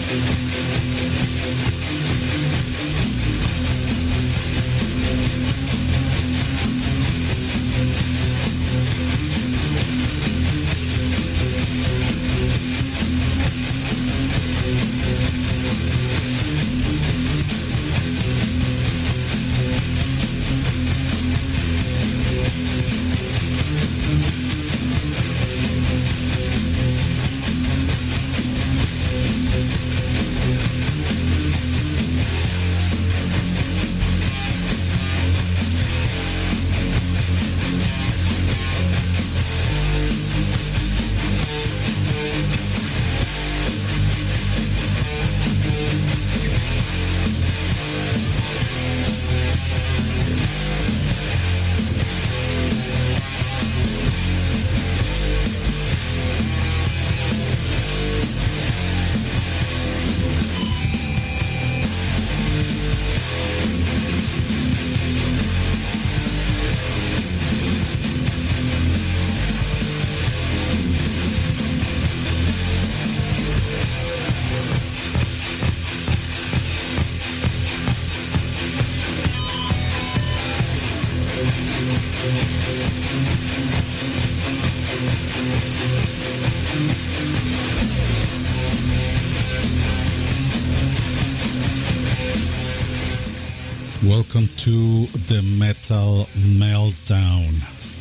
Welcome to the Metal Meltdown.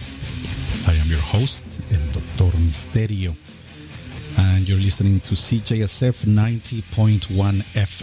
I am your host, El Doctor Misterio, and you're listening to CJSF 90.1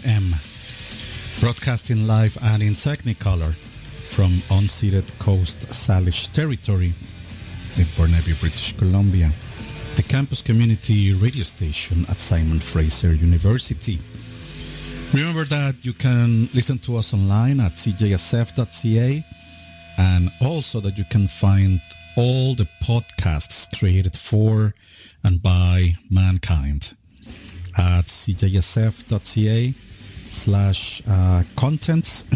FM, broadcasting live and in Technicolor from unceded Coast Salish territory in Burnaby, British Columbia, the campus community radio station at Simon Fraser University. Remember that you can listen to us online at cjsf.ca, and also that you can find all the podcasts created for and by mankind at cjsf.ca/contents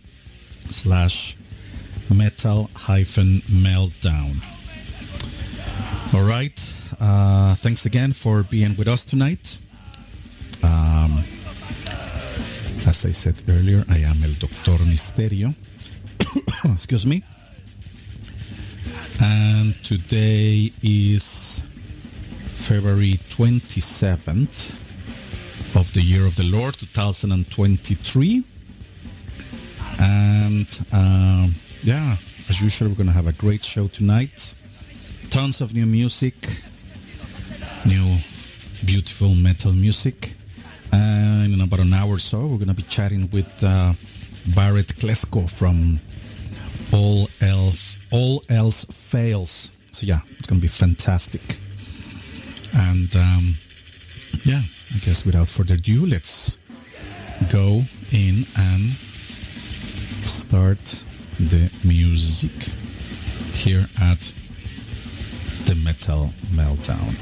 /metal-meltdown. All right. Thanks again for being with us tonight. As I said earlier, I am El Doctor Misterio. Excuse me. And today is February 27th of the year of the Lord, 2023. And as usual, we're going to have a great show tonight. Tons of new music, new beautiful metal music. And in about an hour or so, we're going to be chatting with Barrett Klesko from All Else Fails. So yeah, it's going to be fantastic. And I guess without further ado, let's go in and start the music here at the Metal Meltdown.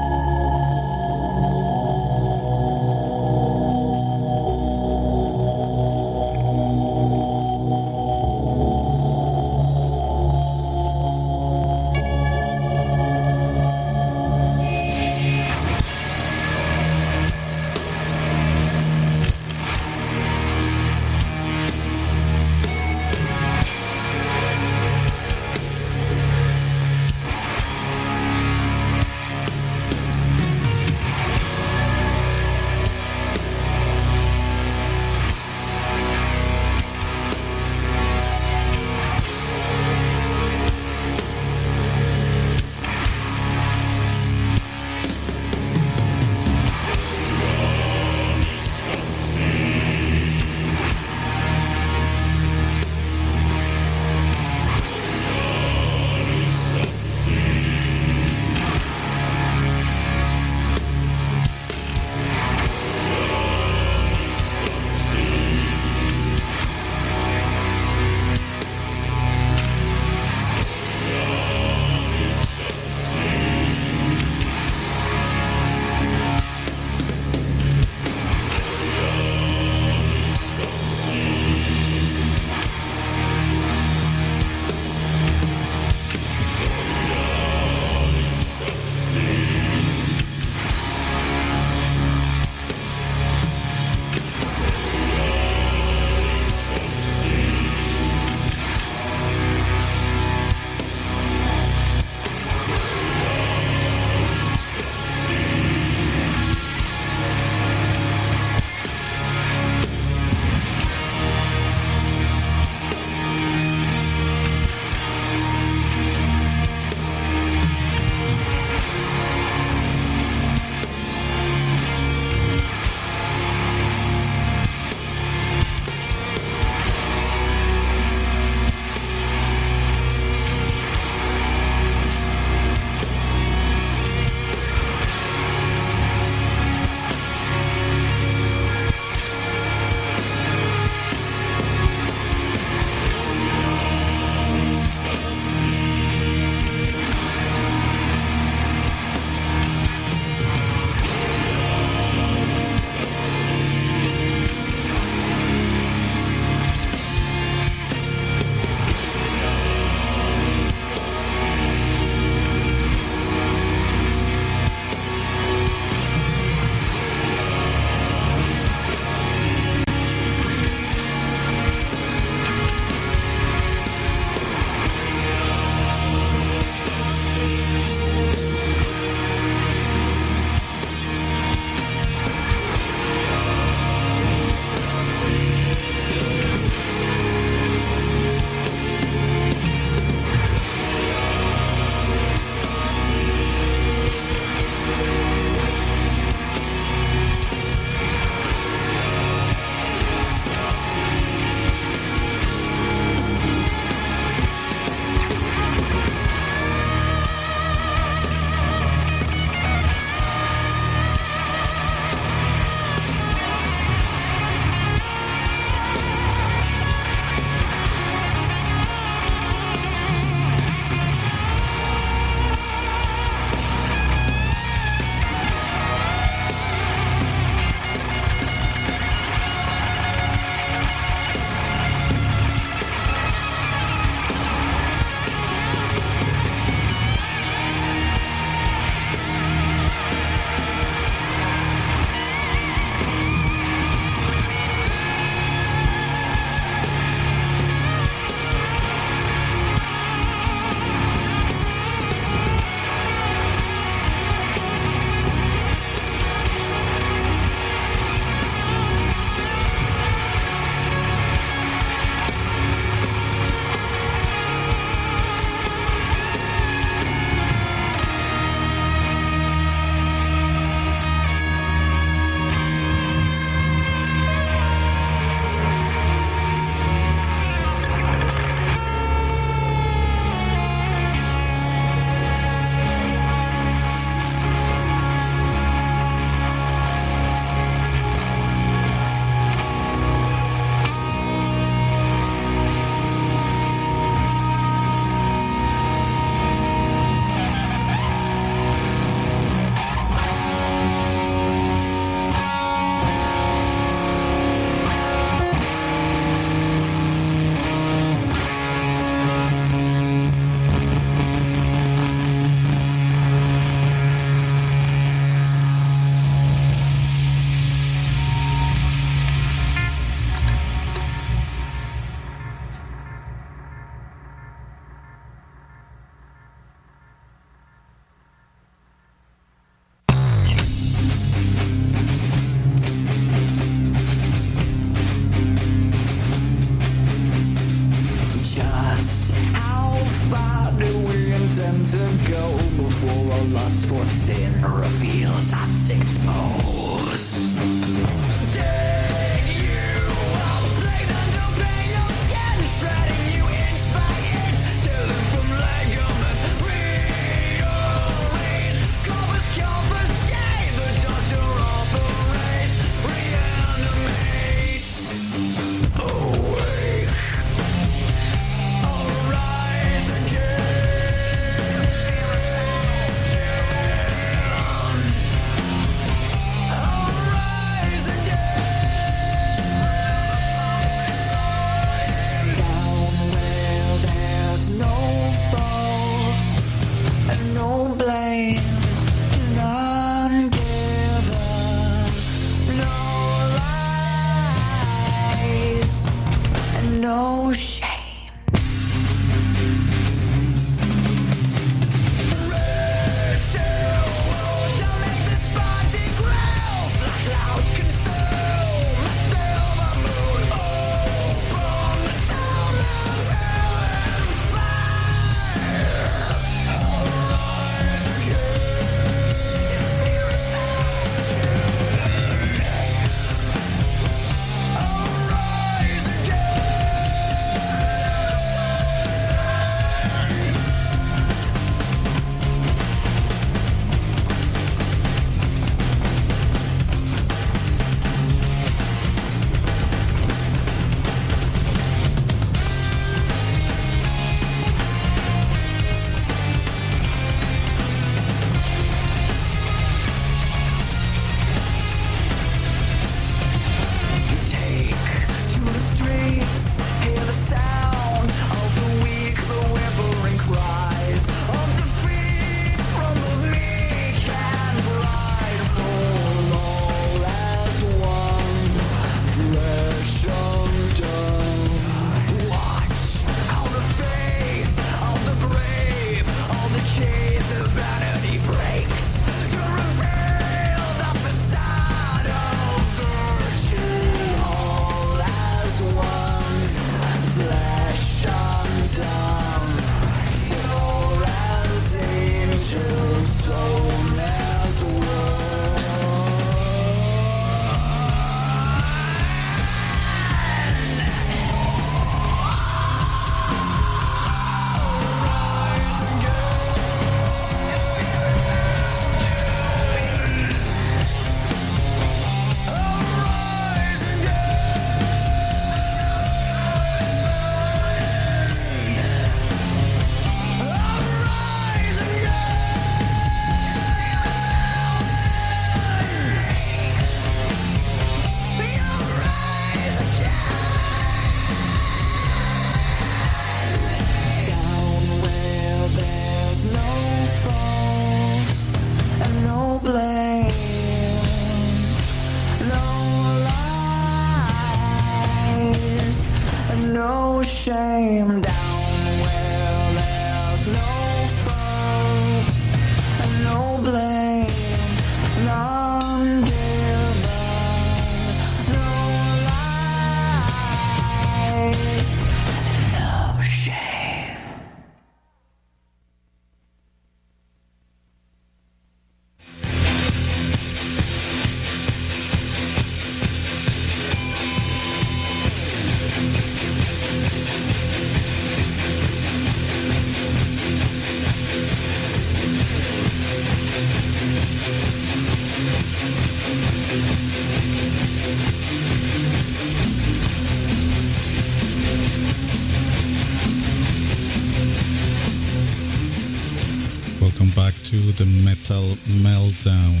To the Metal Meltdown.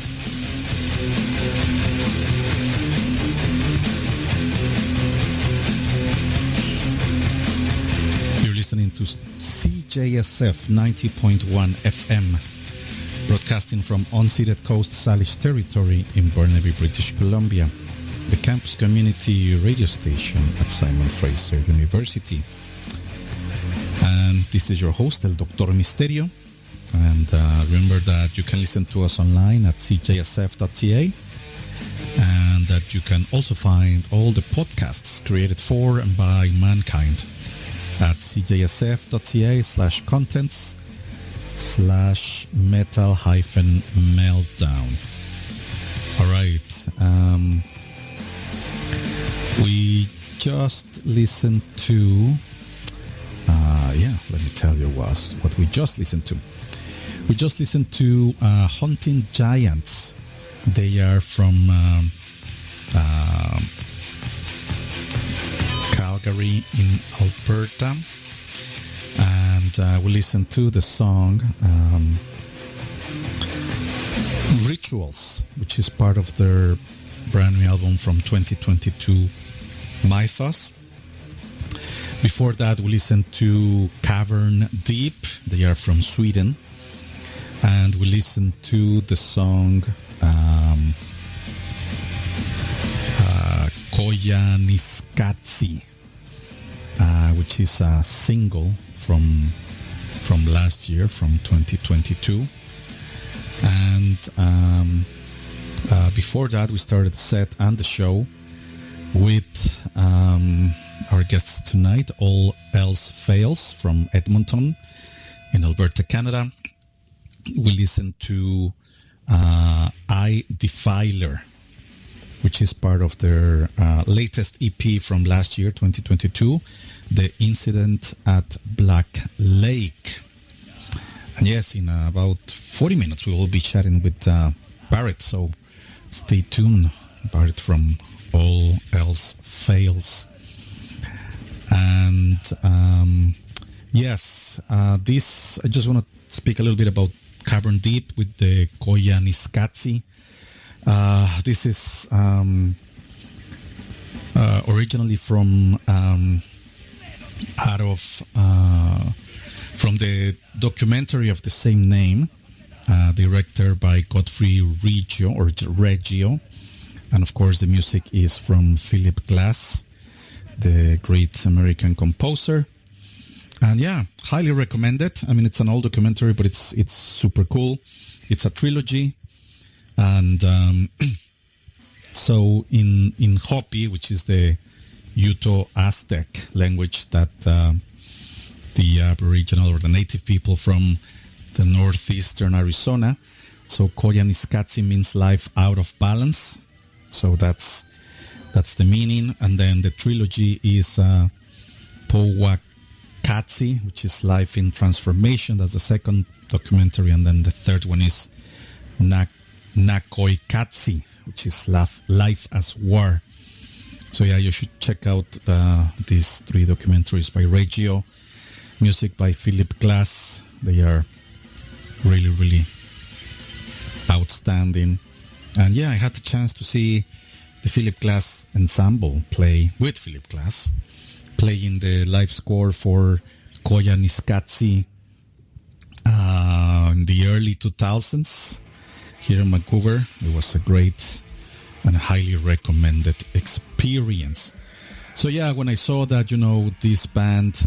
You're listening to CJSF 90.1 FM, broadcasting from unceded Coast Salish territory in Burnaby, British Columbia, the campus community radio station at Simon Fraser University. And this is your host, El Doctor Misterio. And remember that you can listen to us online at cjsf.ca, and that you can also find all the podcasts created for and by mankind at cjsf.ca/contents, facebook.com/metal-meltdown. All right. We just listened to, let me tell you what we just listened to. We just listened to Hunting Giants. They are from Calgary in Alberta. And we listened to the song Rituals, which is part of their brand new album from 2022, Mythos. Before that, we listened to Cavern Deep. They are from Sweden. And we listened to the song Koyaanisqatsi, which is a single from last year, from 2022. And before that, we started the set and the show with our guests tonight, All Else Fails from Edmonton in Alberta, Canada. We listened to I Defiler, which is part of their latest EP from last year, 2022, The Incident at Black Lake. And yes, in about 40 minutes, we will be chatting with Barrett, so stay tuned. Barrett from All Else Fails. And this, I just want to speak a little bit about Cavern Deep with the Koyaanisqatsi. This is originally from the documentary of the same name, directed by Godfrey Reggio, and of course the music is from Philip Glass, the great American composer. And yeah, highly recommended. I mean, it's an old documentary, but it's super cool. It's a trilogy. And so in Hopi, which is the Uto-Aztec language that the Aboriginal or the native people from the northeastern Arizona, so Koyaanisqatsi means life out of balance. So that's the meaning. And then the trilogy is Powakatsi, which is life in transformation. That's the second documentary. And then the third one is Nakoikatsi, which is life as war. So yeah, you should check out these three documentaries by Reggio, music by Philip Glass. They are really, really outstanding. And yeah, I had the chance to see the Philip Glass ensemble play with Philip Glass, playing the live score for Koyaanisqatsi in the early 2000s here in Vancouver. It was a great and highly recommended experience. So yeah, when I saw that, this band,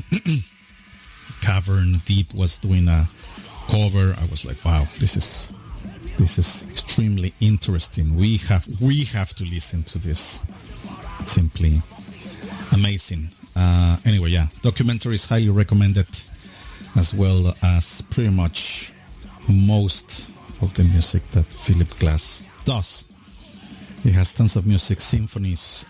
Cavern Deep, was doing a cover, I was like, wow, this is extremely interesting. We have to listen to this. Simply amazing. Anyway, yeah, documentary is highly recommended, as well as pretty much most of the music that Philip Glass does. He has tons of music, symphonies,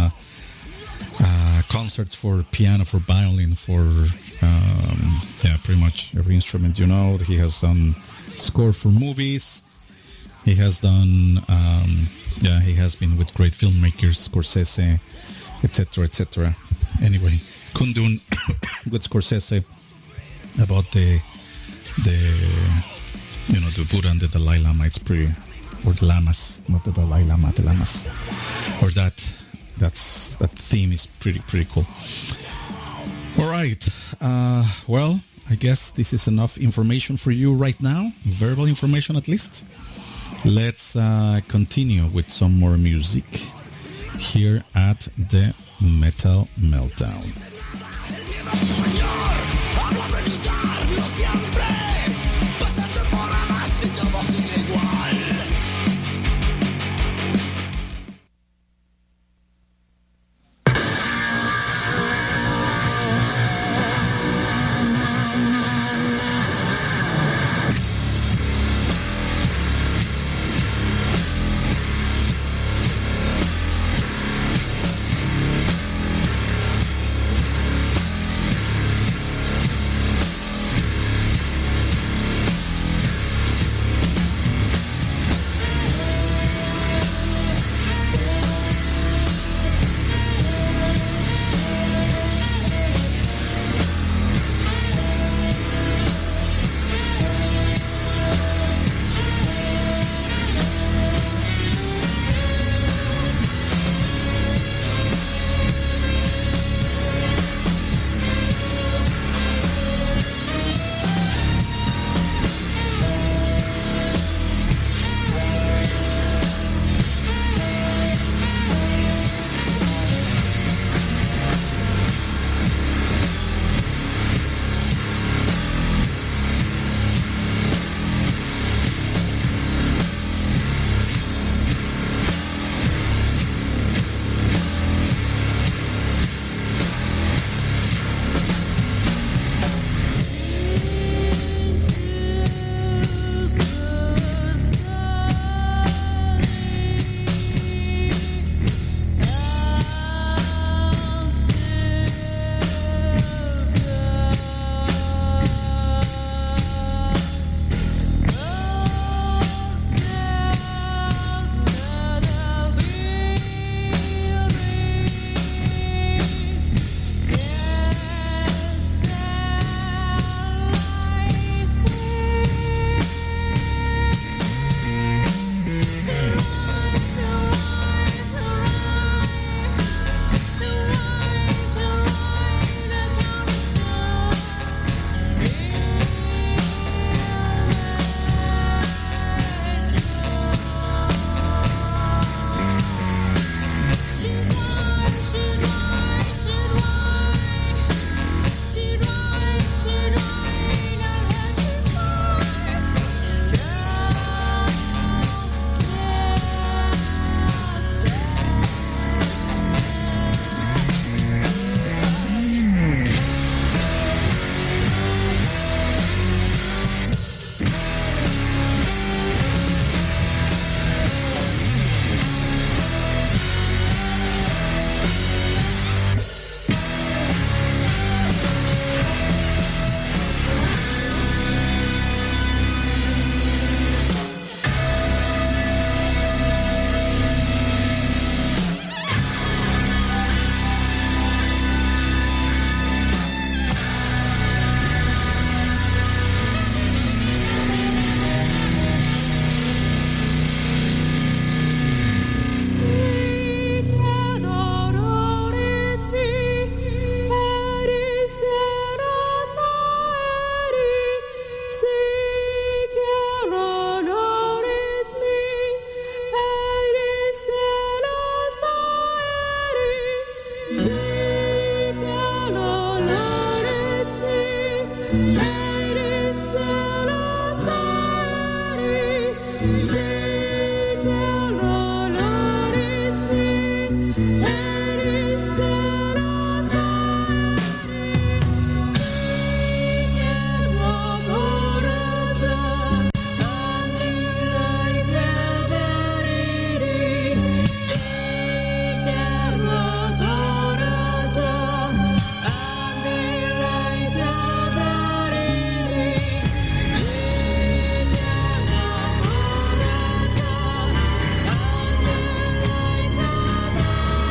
concerts for piano, for violin, for pretty much every instrument. He has done score for movies. He has done, he has been with great filmmakers, Scorsese, etc., etc. Anyway, Kundun with Scorsese about the Buddha and the Dalai Lama. It's pretty, or the Lamas, not the Dalai Lama, the Lamas, or that theme is pretty cool. All right, well, I guess this is enough information for you right now, verbal information at least. Let's continue with some more music here at the Metal Meltdown.